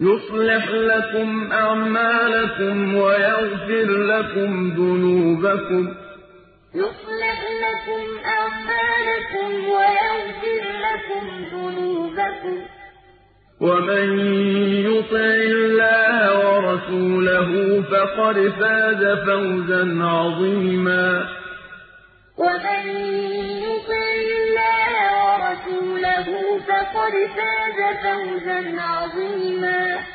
يُصْلِحْ لَكُمْ أَعْمَالَكُمْ وَيَغْفِرْ لَكُمْ ذُنُوبَكُمْ ۗ يُصْلِحْ لَكُمْ أَعْمَالَكُمْ وَيَغْفِرْ لَكُمْ ذُنُوبَكُمْ ۗ وَمَن يُطِعِ اللَّهَ وَرَسُولَهُ فَقَدْ فَازَ فَوْزًا عَظِيمًا وَمَن يُطِعِ اللَّهَ وَرَسُولَهُ فَقَدْ فَازَ فَوْزًا عَظِيمًا